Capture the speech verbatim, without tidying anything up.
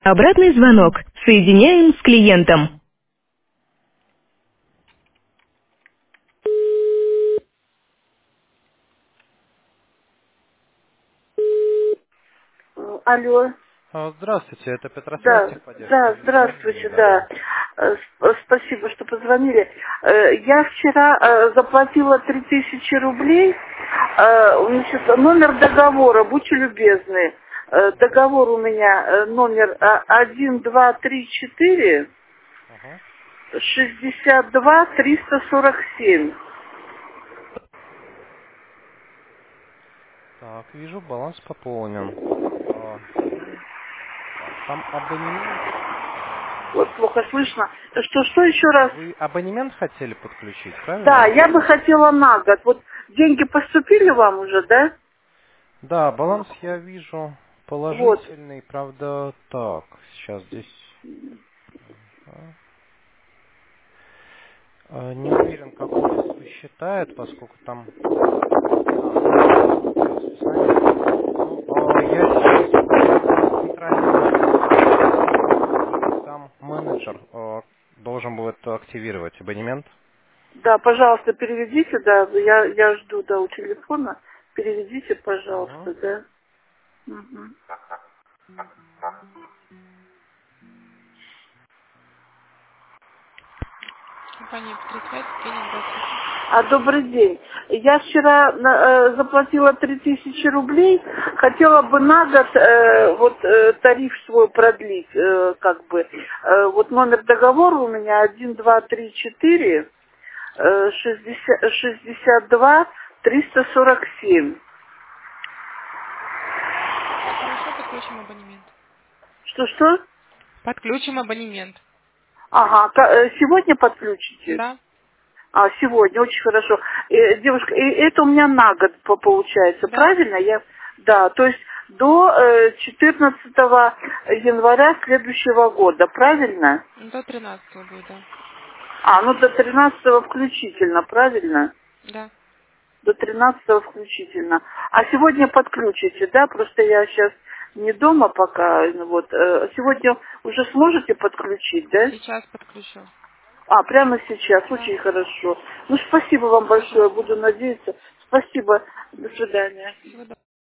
Обратный звонок. Соединяем с клиентом. Э, Алло. А, Здравствуйте, это Петросвязь, Да, техподдержка. да, Вижу, звонили здравствуйте, недавно. да. Э, сп- Спасибо, что позвонили. Э, Я вчера э, заплатила три тысячи рублей. Э, Значит, номер договора, будьте любезны. Э, Договор у меня э, номер э, один, два, три, четыре, Ага. шестьдесят два, триста сорок семь. Так, вижу, баланс пополнен. А, ну, так, там абонемент. Вот а, плохо слышно. Что, что еще раз? Вы абонемент хотели подключить, Да, правильно? я бы хотела на год. Вот деньги поступили вам уже, да? Да, баланс я вижу Вот. положительный, правда, так, сейчас здесь... а, а, Не уверен, как офис высчитает, поскольку там... А, ну да, все, списание. Ну, а, я сейчас переведу в центральный офис деньги, и там менеджер а, должен будет активировать абонемент. Да, пожалуйста, переведите, да, я, я жду, да, у телефона. Переведите, Угу. пожалуйста, да. Мгм. Компания Петросвязь, Евгения, здравствуйте. А добрый день. Я вчера на- э, заплатила три тысячи рублей. Хотела бы на год э, вот э, тариф свой продлить, э, как бы. Э, вот номер договора у меня один, два, три, четыре, э, шестьдесят, шестьдесят два, триста сорок семь. Хорошо, подключим абонемент. Что-что? Подключим абонемент. Ага, ка- э, сегодня подключите? Да, А, сегодня, очень хорошо. Э, девушка, и это у меня на год по- получается, да, правильно? Я, да, то есть до э, четырнадцатого января следующего года, правильно? до тринадцатого будет, да. А, ну до тринадцатого включительно, правильно? Да, До тринадцатого включительно. А сегодня подключите, да? Просто я сейчас не дома пока, ну вот. э, Сегодня уже сможете подключить, да? сейчас подключу. А, прямо сейчас. Да, Очень хорошо. Ну, спасибо вам большое. пожалуйста. Буду надеяться. Спасибо. До свидания. Всего доброго.